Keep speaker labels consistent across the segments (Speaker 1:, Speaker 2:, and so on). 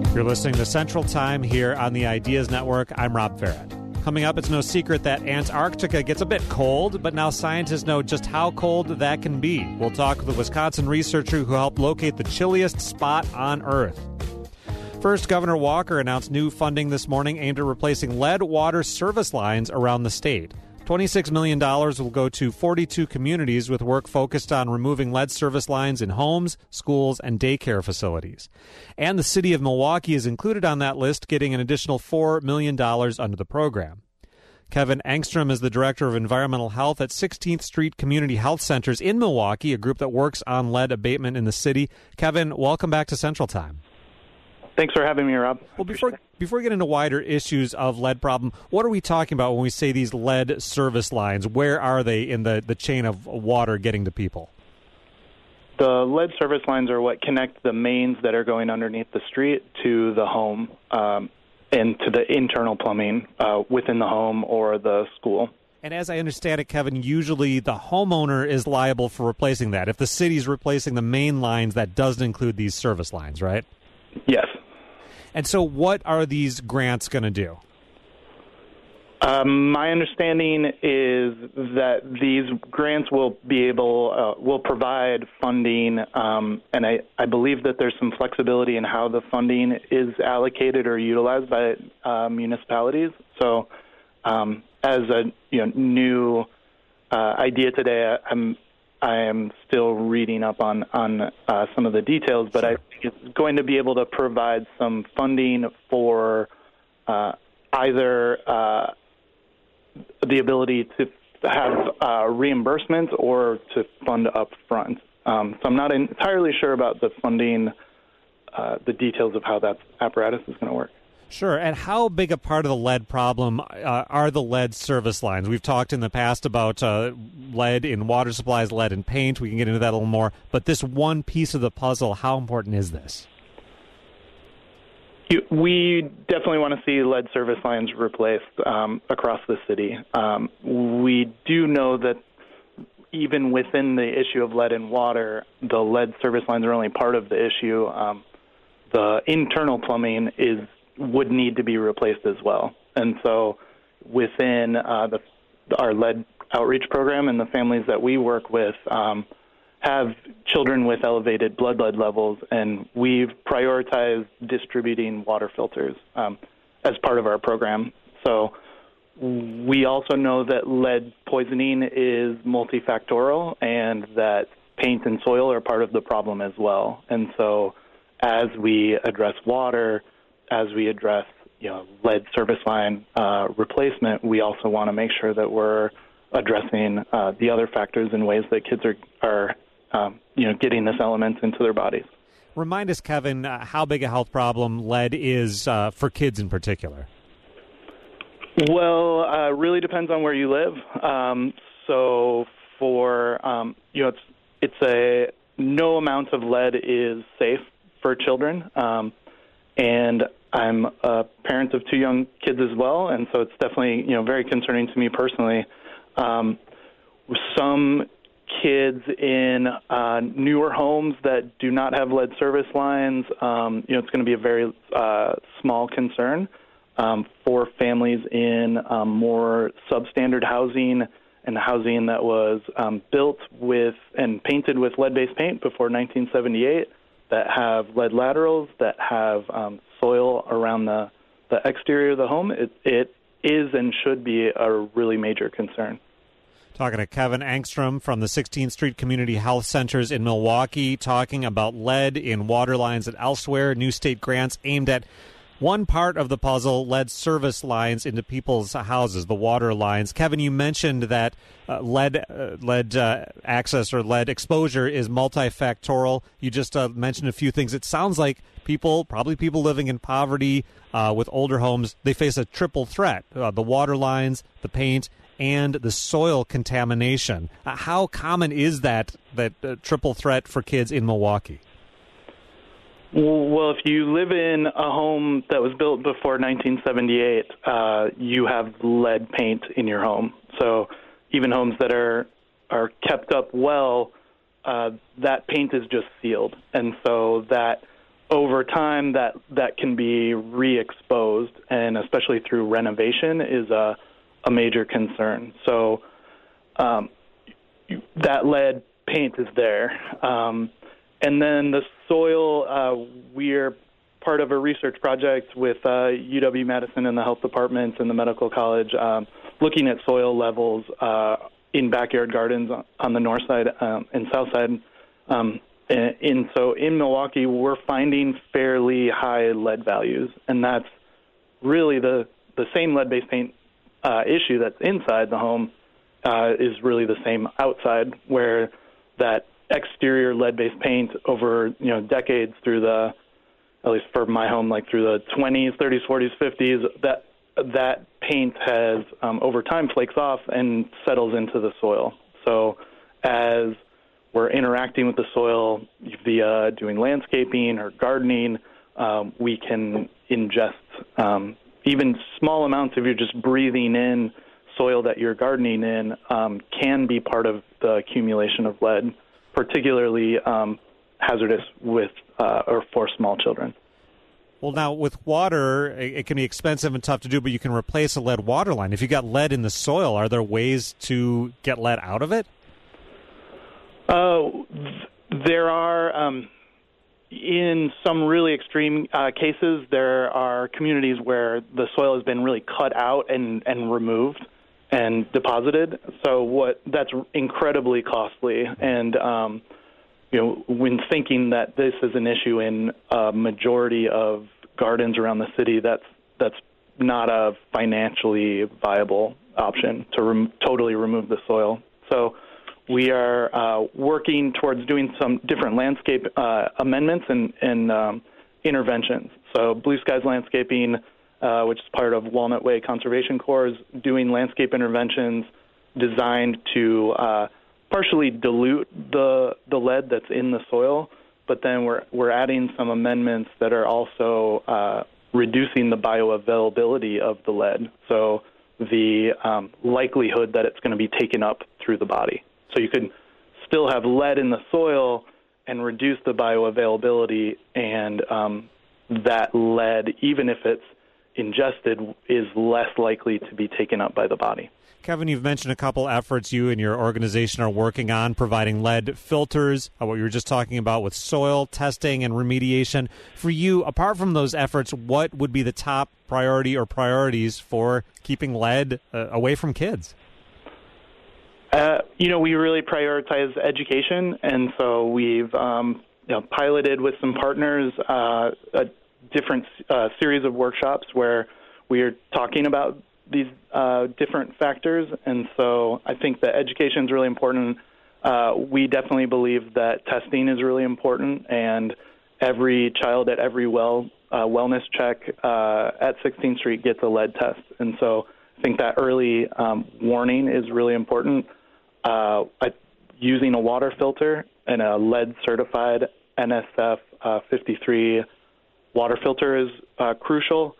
Speaker 1: You're listening to Central Time here on the Ideas Network. I'm Rob Farrett. Coming up, it's no secret that Antarctica gets a bit cold, but now scientists know just how cold that can be. We'll talk with a Wisconsin researcher who helped locate the chilliest spot on Earth. First, Governor Walker announced new funding this morning aimed at replacing lead water service lines around the state. $26 million will go to 42 communities with work focused on removing lead service lines in homes, schools, and daycare facilities. And the city of Milwaukee is included on that list, getting an additional $4 million under the program. Kevin Engstrom is the Director of Environmental Health at 16th Street Community Health Centers in Milwaukee, a group that works on lead abatement in the city. Kevin, welcome back to Central Time.
Speaker 2: Thanks for having me, Rob.
Speaker 1: Well, before we get into wider issues of lead problem, what are we talking about when we say these lead service lines? Where are they in the chain of water getting to people?
Speaker 2: The lead service lines are what connect the mains that are going underneath the street to the home and to the internal plumbing within the home or the school.
Speaker 1: And as I understand it, Kevin, usually the homeowner is liable for replacing that. If the city's replacing the main lines, that doesn't include these service lines, right?
Speaker 2: Yes.
Speaker 1: And so what are these grants going to do?
Speaker 2: My understanding is that these grants will provide funding, and I believe that there's some flexibility in how the funding is allocated or utilized by municipalities. So, as a new idea today, I am still reading up on some of the details, but I think it's going to be able to provide some funding for either the ability to have reimbursements or to fund up front. So I'm not entirely sure about the funding, the details of how that apparatus is going to work.
Speaker 1: Sure. And how big a part of the lead problem are the lead service lines? We've talked in the past about lead in water supplies, lead in paint. We can get into that a little more. But this one piece of the puzzle, how important is this?
Speaker 2: We definitely want to see lead service lines replaced across the city. We do know that even within the issue of lead in water, the lead service lines are only part of the issue. The internal plumbing would need to be replaced as well. And so within our lead outreach program and the families that we work with have children with elevated blood lead levels, and we've prioritized distributing water filters as part of our program. So we also know that lead poisoning is multifactorial and that paint and soil are part of the problem as well. And so as we address water, as we address lead service line replacement, we also want to make sure that we're addressing the other factors in ways that kids are getting this element into their bodies.
Speaker 1: Remind us, Kevin, how big a health problem lead is for kids in particular.
Speaker 2: Well, it really depends on where you live. So for it's no amount of lead is safe for children. And I'm a parent of two young kids as well, and so it's definitely very concerning to me personally. Some kids in newer homes that do not have lead service lines, it's going to be a very small concern. For families in more substandard housing and housing that was built with and painted with lead-based paint before 1978, that have lead laterals, that have soil around the exterior of the home, it is and should be a really major concern.
Speaker 1: Talking to Kevin Engstrom from the 16th Street Community Health Centers in Milwaukee, talking about lead in water lines and elsewhere, new state grants aimed at one part of the puzzle, lead service lines into people's houses, the water lines. Kevin, you mentioned that lead access or lead exposure is multifactorial. You just mentioned a few things. It sounds like probably people living in poverty with older homes, they face a triple threat, the water lines, the paint, and the soil contamination. How common is that triple threat for kids in Milwaukee?
Speaker 2: Well, if you live in a home that was built before 1978, you have lead paint in your home. So even homes that are kept up well, that paint is just sealed. And so that over time that can be re-exposed, and especially through renovation is a major concern. So that lead paint is there. And then the soil, we're part of a research project with UW-Madison and the health department and the medical college looking at soil levels in backyard gardens on the north side and south side. And so in Milwaukee, we're finding fairly high lead values, and that's really the same lead-based paint issue that's inside the home is really the same outside, where that exterior lead-based paint over decades through the, at least for my home, like through the 20s, 30s, 40s, 50s, that paint has over time flakes off and settles into the soil. So as we're interacting with the soil via doing landscaping or gardening, we can ingest even small amounts if you're just breathing in soil that you're gardening in can be part of the accumulation of lead, particularly hazardous with or for small children.
Speaker 1: Well, now, with water, it can be expensive and tough to do, but you can replace a lead water line. If you got lead in the soil, are there ways to get lead out of it?
Speaker 2: There are, in some really extreme cases, there are communities where the soil has been really cut out and removed and deposited. So that's incredibly costly. And, when thinking that this is an issue in a majority of gardens around the city, that's not a financially viable option to totally remove the soil. So we are working towards doing some different landscape amendments and interventions. So Blue Skies Landscaping, which is part of Walnut Way Conservation Corps, is doing landscape interventions designed to partially dilute the lead that's in the soil, but then we're adding some amendments that are also reducing the bioavailability of the lead, so the likelihood that it's going to be taken up through the body. So you could still have lead in the soil and reduce the bioavailability, and that lead, even if it's ingested, is less likely to be taken up by the body.
Speaker 1: Kevin, you've mentioned a couple efforts you and your organization are working on, providing lead filters, what you were just talking about with soil testing and remediation. For you, apart from those efforts, what would be the top priority or priorities for keeping lead away from kids?
Speaker 2: We really prioritize education, and so we've piloted with some partners a different series of workshops where we are talking about these different factors, and so I think that education is really important. We definitely believe that testing is really important, and every child at every wellness check at 16th Street gets a lead test, and so I think that early warning is really important. Using a water filter and a lead-certified NSF 53 water filter is crucial.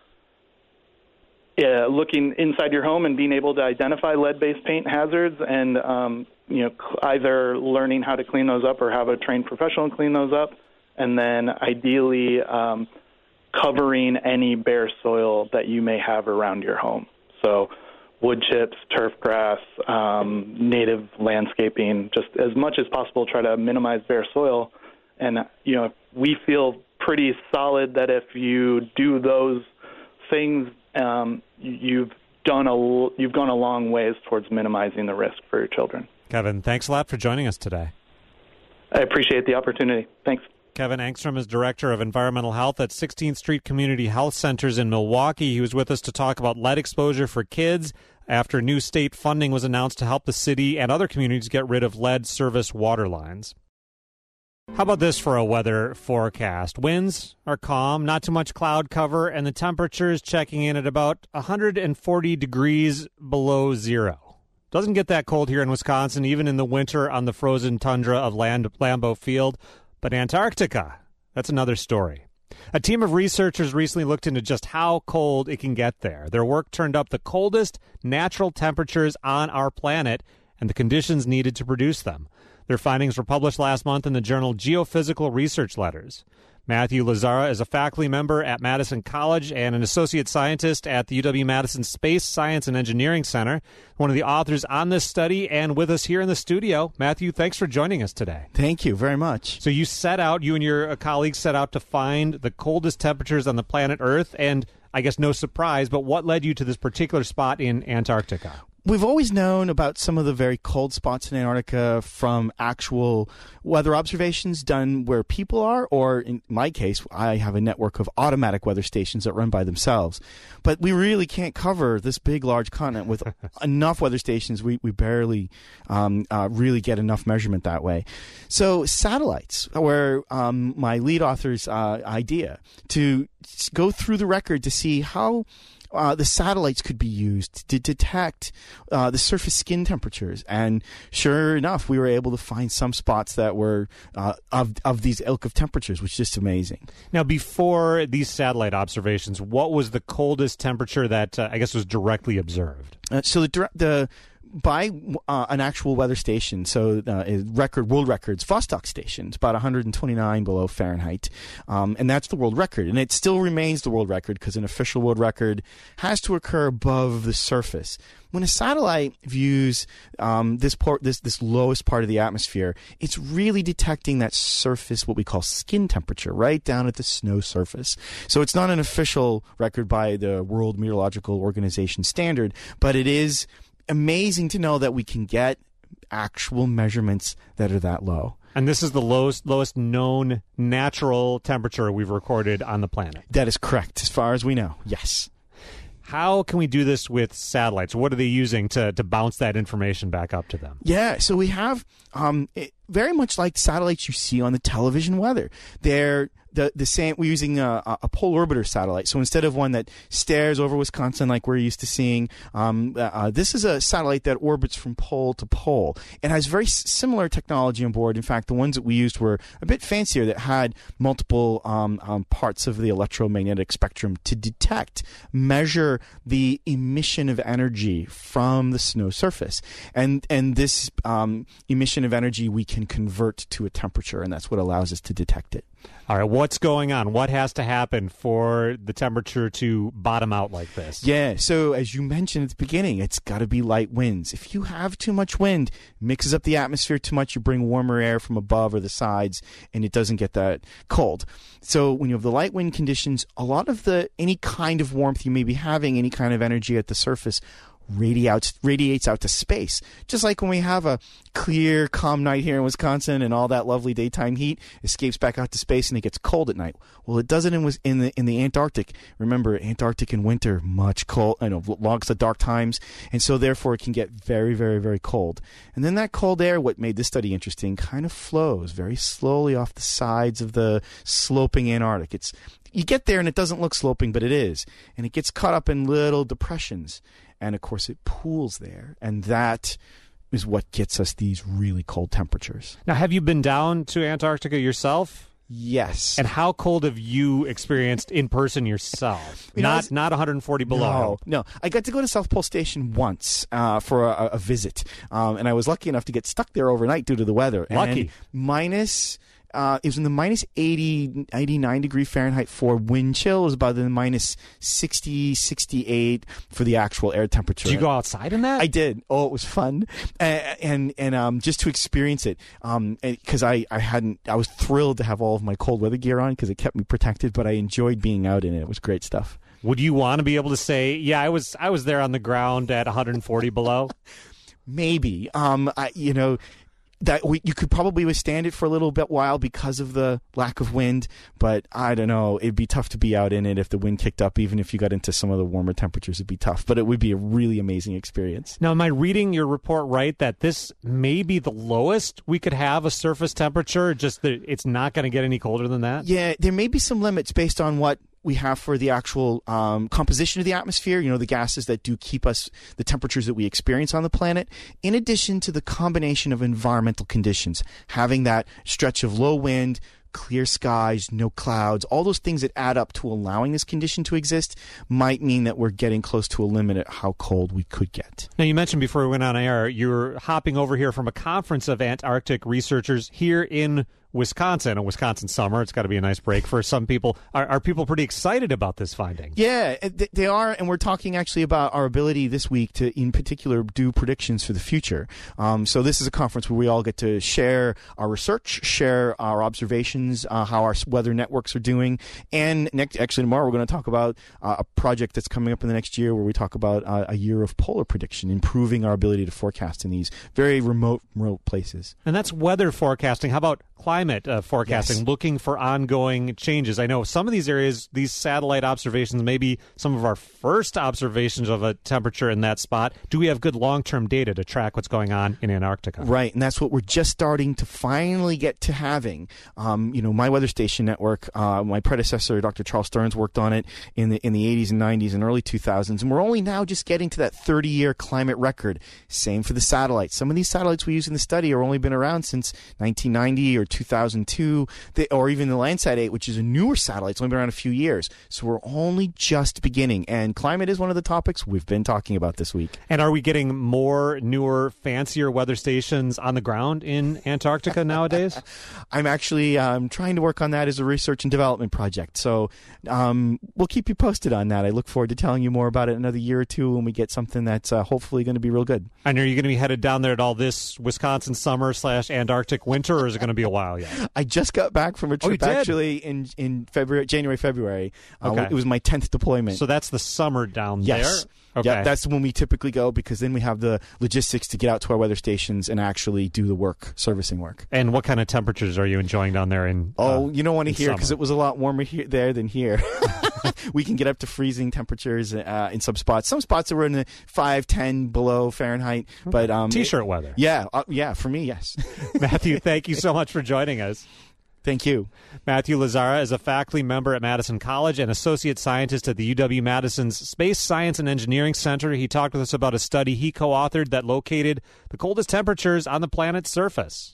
Speaker 2: Looking inside your home and being able to identify lead-based paint hazards and, either learning how to clean those up or have a trained professional clean those up, and then ideally covering any bare soil that you may have around your home. So wood chips, turf grass, native landscaping, just as much as possible try to minimize bare soil. And, we feel pretty solid that if you do those things, you've gone a long ways towards minimizing the risk for your children.
Speaker 1: Kevin, thanks a lot for joining us today.
Speaker 2: I appreciate the opportunity. Thanks.
Speaker 1: Kevin Engstrom is Director of Environmental Health at 16th Street Community Health Centers in Milwaukee. He was with us to talk about lead exposure for kids after new state funding was announced to help the city and other communities get rid of lead service water lines. How about this for a weather forecast? Winds are calm, not too much cloud cover, and the temperature is checking in at about 140 degrees below zero. Doesn't get that cold here in Wisconsin, even in the winter on the frozen tundra of Lambeau Field. But Antarctica, that's another story. A team of researchers recently looked into just how cold it can get there. Their work turned up the coldest natural temperatures on our planet and the conditions needed to produce them. Their findings were published last month in the journal Geophysical Research Letters. Matthew Lazzara is a faculty member at Madison College and an associate scientist at the UW-Madison Space Science and Engineering Center, one of the authors on this study, and with us here in the studio. Matthew, thanks for joining us today.
Speaker 3: Thank you very much.
Speaker 1: So you and your colleagues set out to find the coldest temperatures on the planet Earth, and I guess no surprise, but what led you to this particular spot in Antarctica?
Speaker 3: We've always known about some of the very cold spots in Antarctica from actual weather observations done where people are, or in my case, I have a network of automatic weather stations that run by themselves. But we really can't cover this big, large continent with enough weather stations. We barely really get enough measurement that way. So satellites were my lead author's idea to go through the record to see how the satellites could be used to detect the surface skin temperatures. And sure enough, we were able to find some spots that were of these ilk of temperatures, which is just amazing.
Speaker 1: Now, before these satellite observations, what was the coldest temperature that I guess was directly observed?
Speaker 3: So by an actual weather station, so world records, Vostok station, it's about 129 below Fahrenheit, and that's the world record. And it still remains the world record because an official world record has to occur above the surface. When a satellite views this lowest part of the atmosphere, it's really detecting that surface, what we call skin temperature, right down at the snow surface. So it's not an official record by the World Meteorological Organization standard, but it is amazing to know that we can get actual measurements that are that low.
Speaker 1: And this is the lowest known natural temperature we've recorded on the planet.
Speaker 3: That is correct, as far as we know, yes.
Speaker 1: How can we do this with satellites? What are they using to bounce that information back up to them?
Speaker 3: Yeah, so we have very much like satellites you see on the television weather. They're the same. We're using a pole orbiter satellite. So instead of one that stares over Wisconsin like we're used to seeing, this is a satellite that orbits from pole to pole. It has very similar technology on board. In fact, the ones that we used were a bit fancier, that had multiple parts of the electromagnetic spectrum to detect, measure the emission of energy from the snow surface. And this emission of energy we can convert to a temperature, and that's what allows us to detect it.
Speaker 1: All right, what's going on? What has to happen for the temperature to bottom out like this?
Speaker 3: Yeah, so as you mentioned at the beginning, it's got to be light winds. If you have too much wind, mixes up the atmosphere too much, you bring warmer air from above or the sides, and it doesn't get that cold. So when you have the light wind conditions, a lot of any kind of warmth you may be having, any kind of energy at the surface, radiates out to space. Just like when we have a clear, calm night here in Wisconsin and all that lovely daytime heat escapes back out to space and it gets cold at night. Well, it does it in the Antarctic. Remember, Antarctic in winter, much cold, logs the dark times, and so therefore it can get very, very, very cold. And then that cold air, what made this study interesting, kind of flows very slowly off the sides of the sloping Antarctic. You get there and it doesn't look sloping, but it is. And it gets caught up in little depressions. And, of course, it pools there. And that is what gets us these really cold temperatures.
Speaker 1: Now, have you been down to Antarctica yourself?
Speaker 3: Yes.
Speaker 1: And how cold have you experienced in person yourself? Not 140 below.
Speaker 3: No. I got to go to South Pole Station once for a visit. And I was lucky enough to get stuck there overnight due to the weather.
Speaker 1: Lucky.
Speaker 3: And it was in the minus 89 degree Fahrenheit for wind chill. It was about the minus 60, 68 for the actual air temperature.
Speaker 1: Did you go outside in that?
Speaker 3: I did. Oh, it was fun. And just to experience it, because I was thrilled to have all of my cold weather gear on because it kept me protected, but I enjoyed being out in it. It was great stuff.
Speaker 1: Would you want to be able to say, yeah, I was there on the ground at 140 below?
Speaker 3: Maybe. That you could probably withstand it for a little bit while because of the lack of wind, but I don't know. It'd be tough to be out in it if the wind kicked up. Even if you got into some of the warmer temperatures, it'd be tough. But it would be a really amazing experience.
Speaker 1: Now, am I reading your report right that this may be the lowest we could have a surface temperature? Just that it's not going to get any colder than that?
Speaker 3: Yeah, there may be some limits based on what we have for the actual composition of the atmosphere, the gases that do keep us, the temperatures that we experience on the planet, in addition to the combination of environmental conditions, having that stretch of low wind, clear skies, no clouds, all those things that add up to allowing this condition to exist might mean that we're getting close to a limit at how cold we could get.
Speaker 1: Now, you mentioned before we went on air, you're hopping over here from a conference of Antarctic researchers here in Wisconsin, a Wisconsin summer. It's got to be a nice break for some people. Are people pretty excited about this finding?
Speaker 3: Yeah, they are, and we're talking actually about our ability this week to, in particular, do predictions for the future. So this is a conference where we all get to share our research, share our observations, how our weather networks are doing, and tomorrow we're going to talk about a project that's coming up in the next year where we talk about a year of polar prediction, improving our ability to forecast in these very remote places.
Speaker 1: And that's weather forecasting. How about climate forecasting, yes, looking for ongoing changes? I know some of these areas, these satellite observations, maybe some of our first observations of a temperature in that spot. Do we have good long-term data to track what's going on in Antarctica?
Speaker 3: Right, and that's what we're just starting to finally get to having. My weather station network, my predecessor, Dr. Charles Stearns, worked on it in the 80s and 90s and early 2000s, and we're only now just getting to that 30-year climate record. Same for the satellites. Some of these satellites we use in the study are only been around since 1990 or 2002, or even the Landsat 8, which is a newer satellite. It's only been around a few years. So we're only just beginning. And climate is one of the topics we've been talking about this week.
Speaker 1: And are we getting more, newer, fancier weather stations on the ground in Antarctica nowadays?
Speaker 3: I'm actually trying to work on that as a research and development project. So we'll keep you posted on that. I look forward to telling you more about it in another year or two when we get something that's hopefully going to be real good.
Speaker 1: And are you going to be headed down there at all this Wisconsin summer / Antarctic winter, or is it going to be a while yet?
Speaker 3: I just got back from a trip actually in January, February.
Speaker 1: Okay.
Speaker 3: It was my 10th deployment.
Speaker 1: So that's the summer down
Speaker 3: yes.
Speaker 1: there? Okay.
Speaker 3: Yeah, that's when we typically go, because then we have the logistics to get out to our weather stations and actually do the work, servicing work.
Speaker 1: And what kind of temperatures are you enjoying down there in
Speaker 3: you don't want to hear, because it was a lot warmer there than here. We can get up to freezing temperatures in some spots. Some spots are in the 5, 10 below Fahrenheit. But
Speaker 1: T-shirt weather.
Speaker 3: Yeah, for me, yes.
Speaker 1: Matthew, thank you so much for joining us.
Speaker 3: Thank you.
Speaker 1: Matthew Lazzara is a faculty member at Madison College and associate scientist at the UW-Madison's Space Science and Engineering Center. He talked with us about a study he co-authored that located the coldest temperatures on the planet's surface.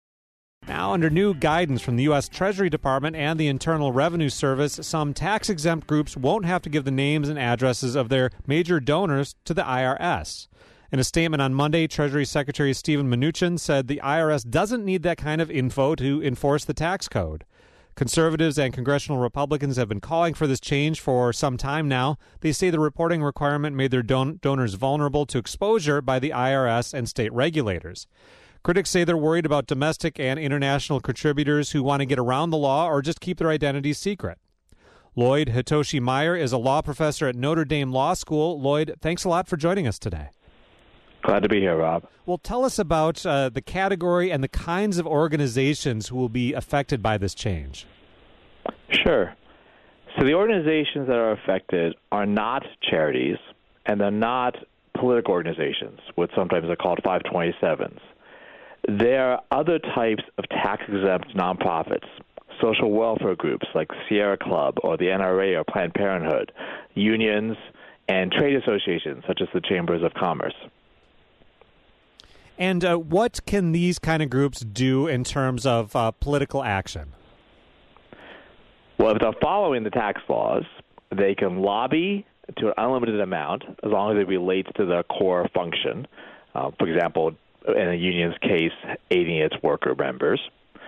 Speaker 1: Now, under new guidance from the U.S. Treasury Department and the Internal Revenue Service, some tax-exempt groups won't have to give the names and addresses of their major donors to the IRS. In a statement on Monday, Treasury Secretary Steven Mnuchin said the IRS doesn't need that kind of info to enforce the tax code. Conservatives and congressional Republicans have been calling for this change for some time now. They say the reporting requirement made their donors vulnerable to exposure by the IRS and state regulators. Critics say they're worried about domestic and international contributors who want to get around the law or just keep their identities secret. Lloyd Hitoshi Meyer is a law professor at Notre Dame Law School. Lloyd, thanks a lot for joining us today.
Speaker 4: Glad to be here, Rob.
Speaker 1: Well, tell us about the category and the kinds of organizations who will be affected by this change.
Speaker 4: Sure. So the organizations that are affected are not charities, and they're not political organizations, what sometimes are called 527s. There are other types of tax-exempt nonprofits, social welfare groups like Sierra Club or the NRA or Planned Parenthood, unions, and trade associations such as the Chambers of Commerce.
Speaker 1: And what can these kind of groups do in terms of political action?
Speaker 4: Well, if they're following the tax laws, they can lobby to an unlimited amount as long as it relates to their core function. For example, in a union's case, aiding its worker members.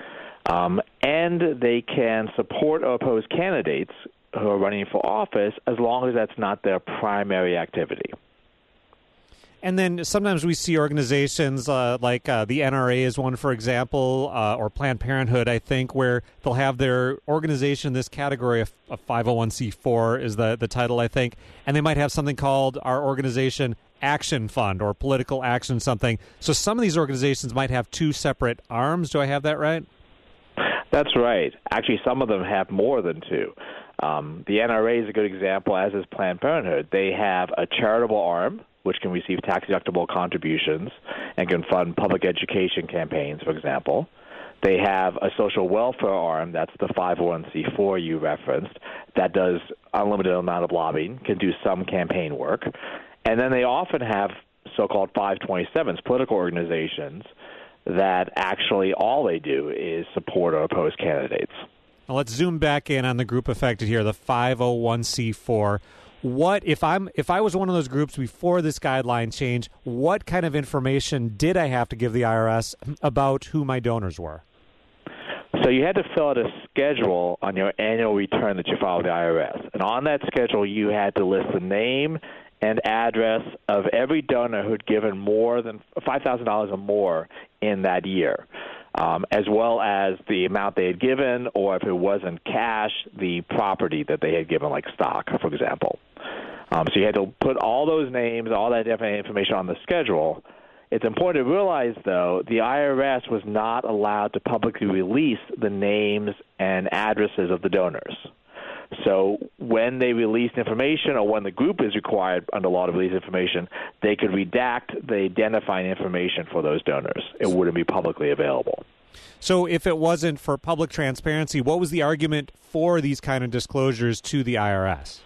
Speaker 4: And they can support or oppose candidates who are running for office as long as that's not their primary activity.
Speaker 1: And then sometimes we see organizations like the NRA is one, for example, or Planned Parenthood, I think, where they'll have their organization in this category of 501c4 is the title, I think, and they might have something called our organization Action Fund or Political Action something. So some of these organizations might have two separate arms. Do I have that right?
Speaker 4: That's right. Actually, some of them have more than two. The NRA is a good example, as is Planned Parenthood. They have a charitable arm, which can receive tax-deductible contributions and can fund public education campaigns, for example. They have a social welfare arm, that's the 501c4 you referenced, that does unlimited amount of lobbying, can do some campaign work. And then they often have so-called 527s, political organizations, that actually all they do is support or oppose candidates.
Speaker 1: Now let's zoom back in on the group affected here, the 501c4. What if I was one of those groups before this guideline change, what kind of information did I have to give the IRS about who my donors were?
Speaker 4: So you had to fill out a schedule on your annual return that you filed with the IRS. And on that schedule, you had to list the name and address of every donor who'd given more than $5,000 or more in that year, as well as the amount they had given, or if it wasn't cash, the property that they had given, like stock, for example. So you had to put all those names, all that different information on the schedule. It's important to realize, though, the IRS was not allowed to publicly release the names and addresses of the donors. So when they released information, or when the group is required under law to release information, they could redact the identifying information for those donors. It wouldn't be publicly available.
Speaker 1: So if it wasn't for public transparency, what was the argument for these kind of disclosures to the IRS?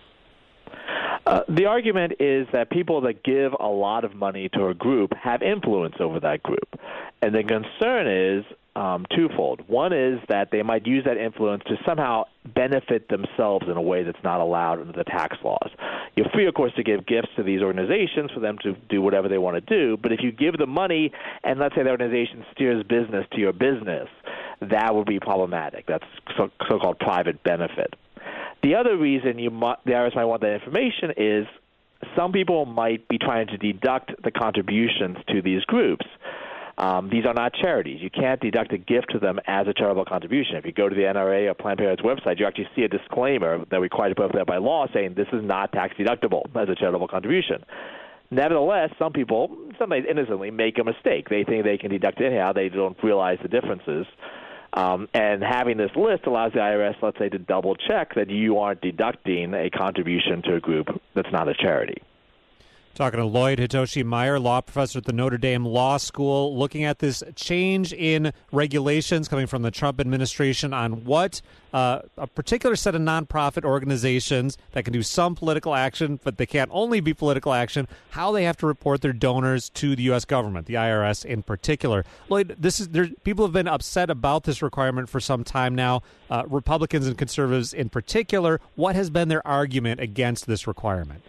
Speaker 4: The argument is that people that give a lot of money to a group have influence over that group. And the concern is twofold. One is that they might use that influence to somehow benefit themselves in a way that's not allowed under the tax laws. You're free, of course, to give gifts to these organizations for them to do whatever they want to do, but if you give them money and let's say the organization steers business to your business, that would be problematic. That's so-called private benefit. The other reason the IRS might want that information is some people might be trying to deduct the contributions to these groups. These are not charities. You can't deduct a gift to them as a charitable contribution. If you go to the NRA or Planned Parenthood's website, you actually see a disclaimer that requires to put up by law saying this is not tax deductible as a charitable contribution. Nevertheless, some people, sometimes innocently, make a mistake. They think they can deduct it anyhow. They don't realize the differences. And having this list allows the IRS, let's say, to double-check that you aren't deducting a contribution to a group that's not a charity.
Speaker 1: Talking to Lloyd Hitoshi Meyer, law professor at the Notre Dame Law School, looking at this change in regulations coming from the Trump administration on what a particular set of nonprofit organizations that can do some political action, but they can't only be political action, how they have to report their donors to the U.S. government, the IRS in particular. Lloyd, people have been upset about this requirement for some time now, Republicans and conservatives in particular. What has been their argument against this requirement?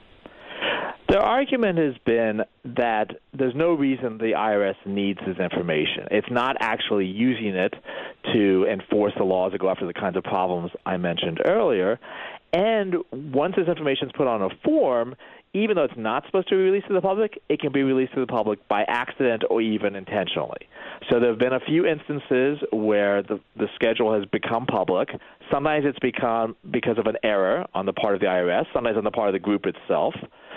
Speaker 4: Their argument has been that there's no reason the IRS needs this information. It's not actually using it to enforce the laws that go after the kinds of problems I mentioned earlier. And once this information is put on a form, even though it's not supposed to be released to the public, it can be released to the public by accident or even intentionally. So there have been a few instances where the schedule has become public. Sometimes it's become because of an error on the part of the IRS, sometimes on the part of the group itself.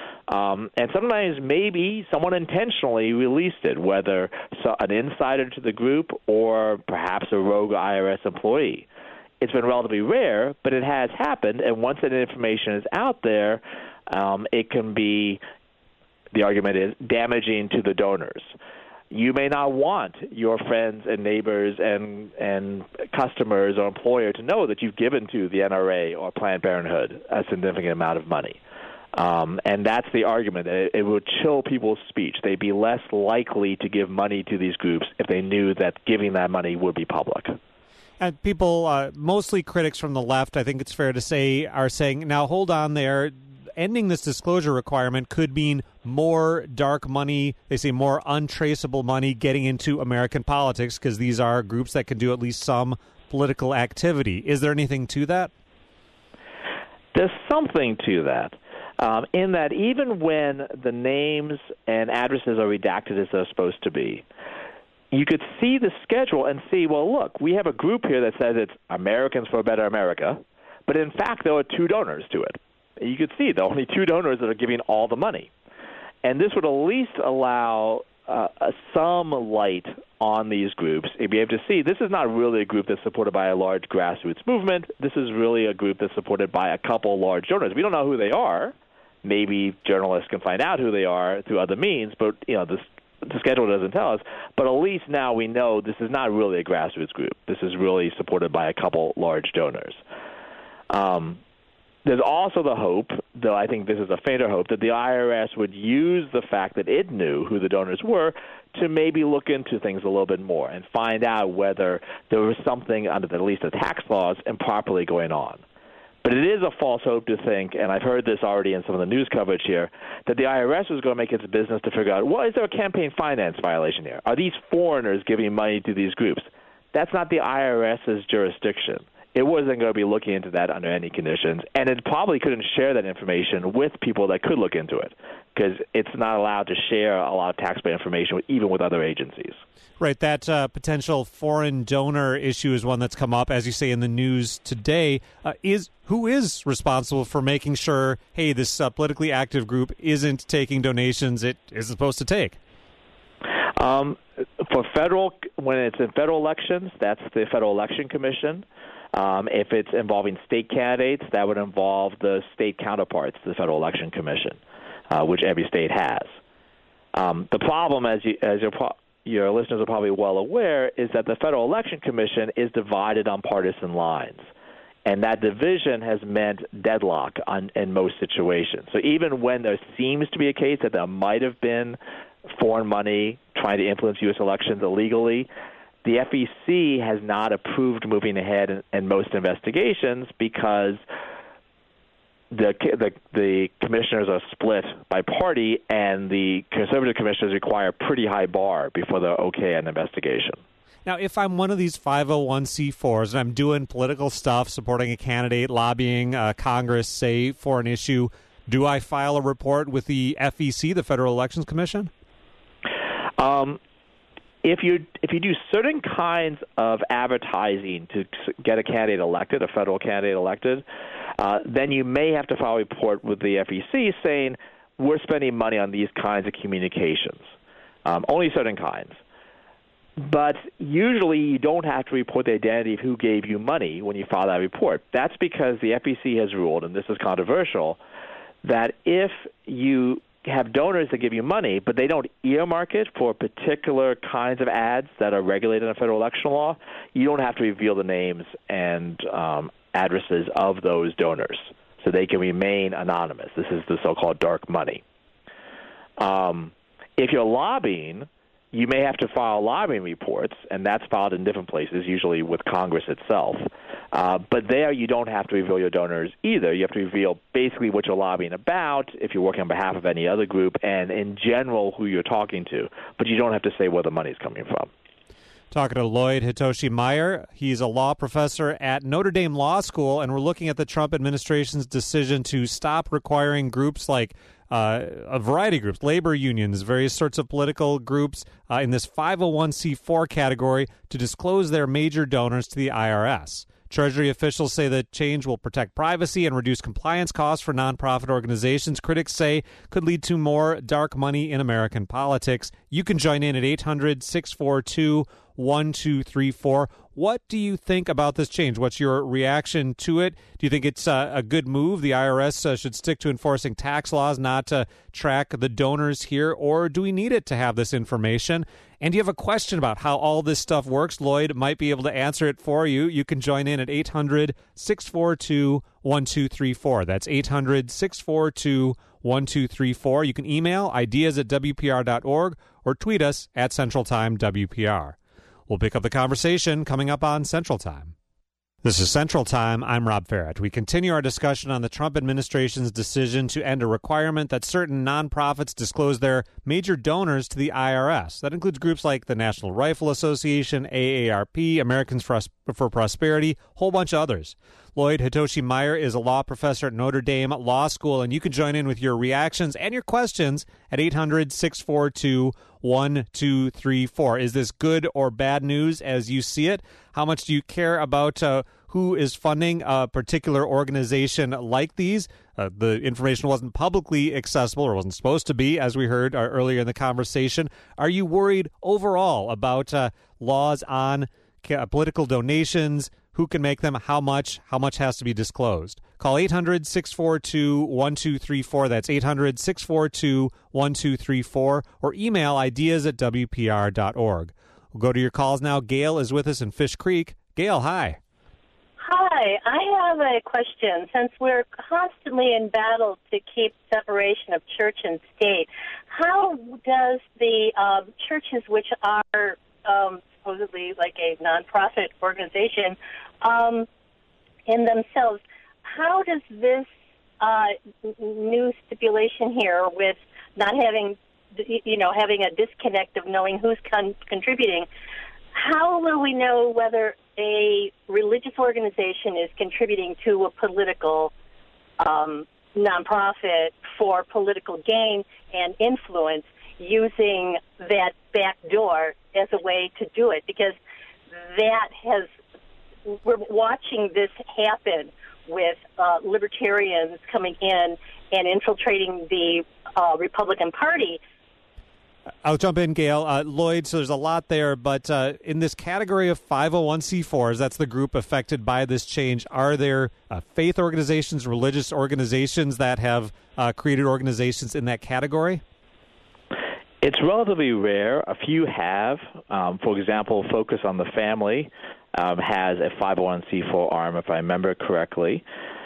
Speaker 4: And sometimes maybe someone intentionally released it, whether an insider to the group or perhaps a rogue IRS employee. It's been relatively rare, but it has happened, and once that information is out there, it can be, the argument is, damaging to the donors. You may not want your friends and neighbors and customers or employer to know that you've given to the NRA or Planned Parenthood a significant amount of money. And that's the argument. It would chill people's speech. They'd be less likely to give money to these groups if they knew that giving that money would be public.
Speaker 1: And people, mostly critics from the left, I think it's fair to say, are saying, now hold on there. Ending this disclosure requirement could mean more dark money, they say more untraceable money getting into American politics because these are groups that can do at least some political activity. Is there anything to that?
Speaker 4: There's something to that. In that even when the names and addresses are redacted as they're supposed to be, you could see the schedule and see, well, look, we have a group here that says it's Americans for a Better America, but in fact there are two donors to it. You could see there are only two donors that are giving all the money. And this would at least allow some light on these groups and be able to see this is not really a group that's supported by a large grassroots movement. This is really a group that's supported by a couple large donors. We don't know who they are. Maybe journalists can find out who they are through other means, but the schedule doesn't tell us. But at least now we know this is not really a grassroots group. This is really supported by a couple large donors. There's also the hope, though I think this is a fainter hope, that the IRS would use the fact that it knew who the donors were to maybe look into things a little bit more and find out whether there was something under at least the tax laws improperly going on. But it is a false hope to think, and I've heard this already in some of the news coverage here, that the IRS was going to make its business to figure out, well, is there a campaign finance violation here? Are these foreigners giving money to these groups? that's not the IRS's jurisdiction. It wasn't going to be looking into that under any conditions, and it probably couldn't share that information with people that could look into it because it's not allowed to share a lot of taxpayer information even with other agencies.
Speaker 1: Right, that potential foreign donor issue is one that's come up, as you say, in the news today. Who is responsible for making sure, hey, this politically active group isn't taking donations it is supposed to take?
Speaker 4: For federal, when it's in federal elections, that's the Federal Election Commission. If it's involving state candidates, that would involve the state counterparts to the Federal Election Commission, which every state has. The problem, as your listeners are probably well aware, is that the Federal Election Commission is divided on partisan lines. And that division has meant deadlock in most situations. So even when there seems to be a case that there might have been foreign money trying to influence U.S. elections illegally, the FEC has not approved moving ahead in most investigations because the commissioners are split by party, and the conservative commissioners require a pretty high bar before they're okay an investigation.
Speaker 1: Now, if I'm one of these 501c4s and I'm doing political stuff, supporting a candidate, lobbying Congress, say, for an issue, do I file a report with the FEC, the Federal Elections Commission?
Speaker 4: If you do certain kinds of advertising to get a candidate elected, a federal candidate elected, then you may have to file a report with the FEC saying we're spending money on these kinds of communications, only certain kinds. But usually you don't have to report the identity of who gave you money when you file that report. That's because the FEC has ruled, and this is controversial, that if you have donors that give you money, but they don't earmark it for particular kinds of ads that are regulated in federal election law, you don't have to reveal the names and addresses of those donors, so they can remain anonymous. This is the so-called dark money. If you're lobbying, you may have to file lobbying reports, and that's filed in different places, usually with Congress itself. But there you don't have to reveal your donors either. You have to reveal basically what you're lobbying about, if you're working on behalf of any other group, and in general who you're talking to. But you don't have to say where the money's coming from.
Speaker 1: Talking to Lloyd Hitoshi Meyer. He's a law professor at Notre Dame Law School, and we're looking at the Trump administration's decision to stop requiring groups like a variety of groups, labor unions, various sorts of political groups in this 501c4 category to disclose their major donors to the IRS. Treasury officials say the change will protect privacy and reduce compliance costs for nonprofit organizations. Critics say could lead to more dark money in American politics. You can join in at 800-642-1234. What do you think about this change? What's your reaction to it? Do you think it's a good move? The IRS should stick to enforcing tax laws, not to track the donors here, or do we need it to have this information? And do you have a question about how all this stuff works? Lloyd might be able to answer it for you. You can join in at 800-642-1234. That's 800-642-1234. You can email ideas@WPR.org or tweet us at Central Time WPR. We'll pick up the conversation coming up on Central Time. This is Central Time. I'm Rob Farrett. We continue our discussion on the Trump administration's decision to end a requirement that certain nonprofits disclose their major donors to the IRS. That includes groups like the National Rifle Association, AARP, Americans for Prosperity, a whole bunch of others. Lloyd Hitoshi Meyer is a law professor at Notre Dame Law School, and you can join in with your reactions and your questions at 800-642-1234. Is this good or bad news as you see it? How much do you care about who is funding a particular organization like these? The information wasn't publicly accessible, or wasn't supposed to be, as we heard earlier in the conversation. Are you worried overall about laws on political donations? Who can make them? How much has to be disclosed? Call 800-642-1234. That's 800-642-1234. Or email ideas@WPR.org. We'll go to your calls now. Gail is with us in Fish Creek. Gail, hi.
Speaker 5: Hi. I have a question. Since we're constantly in battle to keep separation of church and state, how does the churches, which are supposedly like a nonprofit organization, in themselves, how does this new stipulation here with not having, having a disconnect of knowing who's contributing, how will we know whether a religious organization is contributing to a political nonprofit for political gain and influence using that back door as a way to do it? Because we're watching this happen with libertarians coming in and infiltrating the Republican Party.
Speaker 1: I'll jump in, Gail. Lloyd, so there's a lot there, but in this category of 501c4s, that's the group affected by this change, are there faith organizations, religious organizations that have created organizations in that category?
Speaker 4: It's relatively rare. A few have. For example, Focus on the Family has a 501c4 arm, if I remember correctly.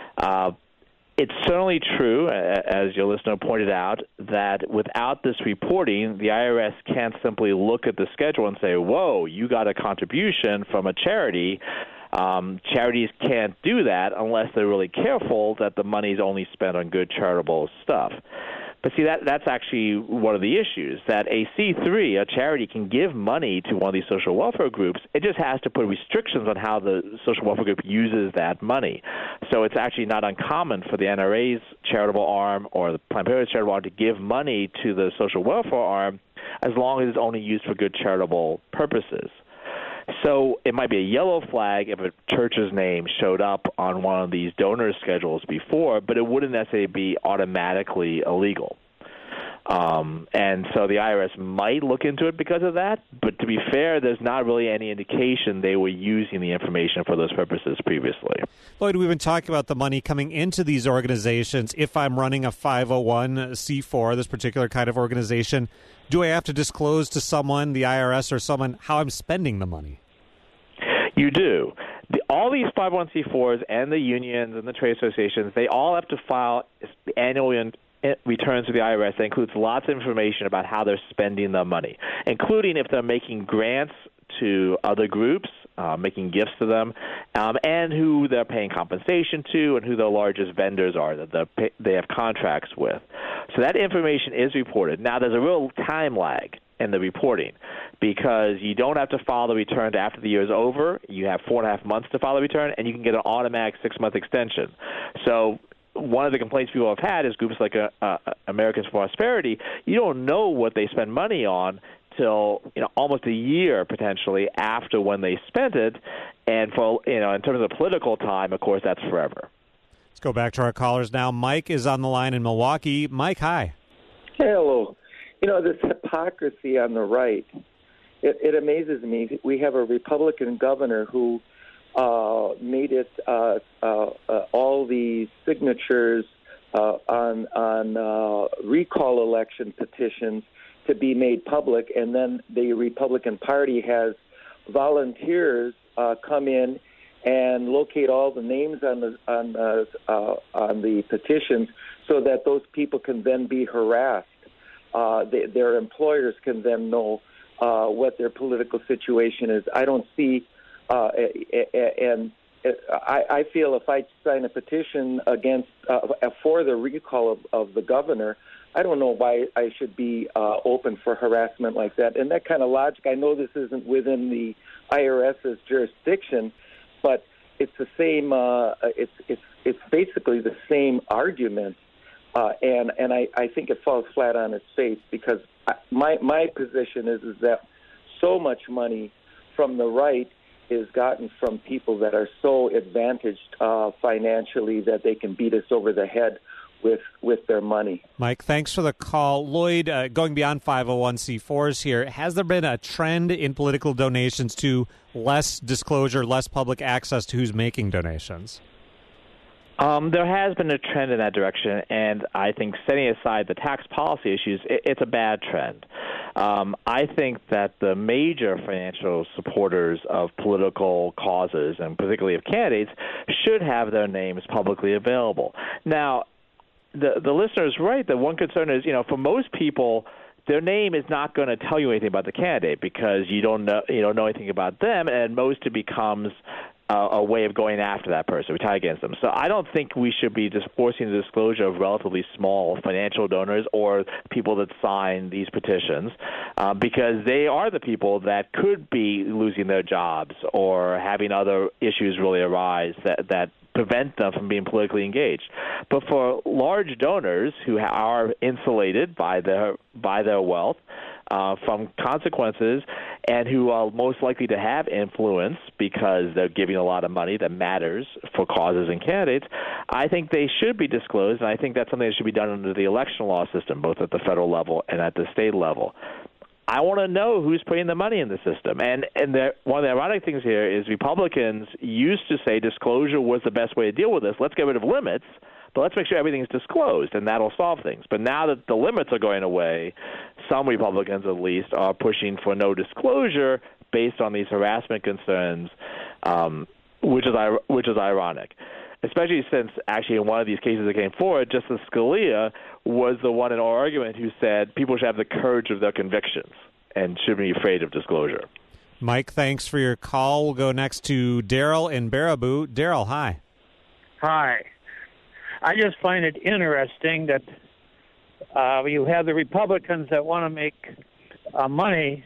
Speaker 4: It's certainly true, as your listener pointed out, that without this reporting, the IRS can't simply look at the schedule and say, whoa, you got a contribution from a charity. Charities can't do that unless they're really careful that the money is only spent on good charitable stuff. But see, that's actually one of the issues, that a C3, a charity, can give money to one of these social welfare groups. It just has to put restrictions on how the social welfare group uses that money. So it's actually not uncommon for the NRA's charitable arm or the Planned Parenthood's charitable arm to give money to the social welfare arm as long as it's only used for good charitable purposes. So it might be a yellow flag if a church's name showed up on one of these donor schedules before, but it wouldn't necessarily be automatically illegal. And so the IRS might look into it because of that, but to be fair, there's not really any indication they were using the information for those purposes previously.
Speaker 1: Lloyd, we've been talking about the money coming into these organizations. If I'm running a 501c4, this particular kind of organization, do I have to disclose to someone, the IRS or someone, how I'm spending the money?
Speaker 4: You do. All these 501c4s and the unions and the trade associations, they all have to file annual returns to the IRS that includes lots of information about how they're spending the money, including if they're making grants to other groups, making gifts to them, and who they're paying compensation to and who their largest vendors are that they have contracts with. So that information is reported. Now, there's a real time lag in the reporting because you don't have to file the return after the year is over. You have 4.5 months to file the return, and you can get an automatic 6-month extension. So one of the complaints people have had is groups like Americans for Prosperity, you don't know what they spend money on till almost a year potentially after when they spent it, and for in terms of political time, of course, that's forever.
Speaker 1: Let's go back to our callers now. Mike is on the line in Milwaukee. Mike, hi.
Speaker 6: Hello. This hypocrisy on the right, it amazes me. We have a Republican governor who made it all the signatures on recall election petitions to be made public, and then the Republican Party has volunteers come in and locate all the names on the petitions, so that those people can then be harassed. Their employers can then know what their political situation is. I don't see, and I feel if I sign a petition against for the recall of the governor, I don't know why I should be open for harassment like that. And that kind of logic, I know this isn't within the IRS's jurisdiction, but it's the same. It's basically the same argument. And I think it falls flat on its face because my position is that so much money from the right is gotten from people that are so advantaged financially that they can beat us over the head with their money.
Speaker 1: Mike, thanks for the call. Lloyd, going beyond 501c4s here, has there been a trend in political donations to less disclosure, less public access to who's making donations?
Speaker 4: There has been a trend in that direction, and I think setting aside the tax policy issues, it's a bad trend. I think that the major financial supporters of political causes, and particularly of candidates, should have their names publicly available. Now, the listener is right that one concern is, for most people, their name is not going to tell you anything about the candidate because you don't know anything about them, and at most it becomes a way of going after that person, retaliate against them. So I don't think we should be just forcing the disclosure of relatively small financial donors or people that sign these petitions, because they are the people that could be losing their jobs or having other issues really arise that prevent them from being politically engaged. But for large donors who are insulated by their wealth from consequences and who are most likely to have influence because they're giving a lot of money that matters for causes and candidates, I think they should be disclosed, and I think that's something that should be done under the election law system, both at the federal level and at the state level. I want to know who's putting the money in the system. And one of the ironic things here is Republicans used to say disclosure was the best way to deal with this. Let's get rid of limits, but let's make sure everything's disclosed, and that'll solve things. But now that the limits are going away, some Republicans at least are pushing for no disclosure based on these harassment concerns, which is ironic. Especially since actually in one of these cases that came forward, Justice Scalia was the one in our argument who said people should have the courage of their convictions and shouldn't be afraid of disclosure.
Speaker 1: Mike, thanks for your call. We'll go next to Daryl in Baraboo. Daryl, hi.
Speaker 7: Hi. I just find it interesting that you have the Republicans that want to make money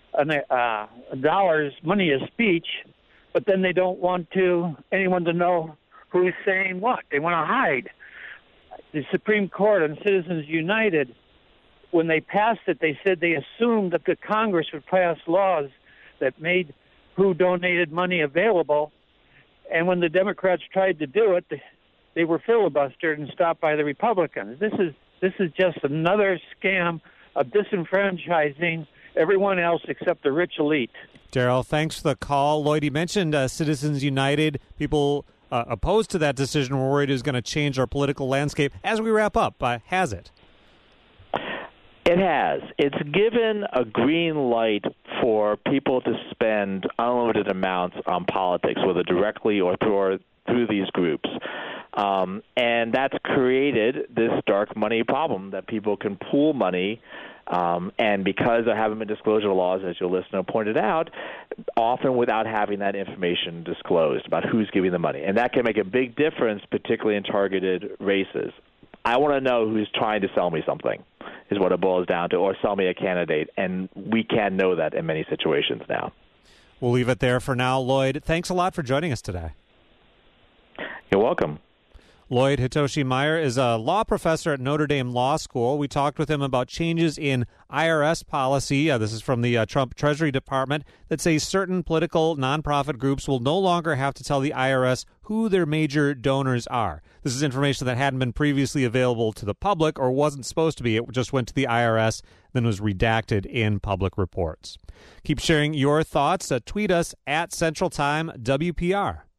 Speaker 7: is speech, but then they don't want anyone to know who's saying what. They want to hide. The Supreme Court and Citizens United, when they passed it, they said they assumed that the Congress would pass laws that made who donated money available, and when the Democrats tried to do it, they were filibustered and stopped by the Republicans. This is just another scam of disenfranchising everyone else except the rich elite.
Speaker 1: Daryl, thanks for the call. Lloyd, you mentioned Citizens United. People opposed to that decision were worried it was going to change our political landscape. As we wrap up, has it?
Speaker 4: It has. It's given a green light for people to spend unlimited amounts on politics, whether directly or through these groups. And that's created this dark money problem that people can pool money, and because there haven't been disclosure laws, as your listener pointed out, often without having that information disclosed about who's giving the money. And that can make a big difference, particularly in targeted races. I want to know who's trying to sell me something, is what it boils down to, or sell me a candidate, and we can know that in many situations now.
Speaker 1: We'll leave it there for now. Lloyd, thanks a lot for joining us today.
Speaker 4: You're welcome.
Speaker 1: Lloyd Hitoshi Meyer is a law professor at Notre Dame Law School. We talked with him about changes in IRS policy. This is from the Trump Treasury Department that say certain political nonprofit groups will no longer have to tell the IRS who their major donors are. This is information that hadn't been previously available to the public or wasn't supposed to be. It just went to the IRS, then was redacted in public reports. Keep sharing your thoughts. Tweet us at Central Time WPR.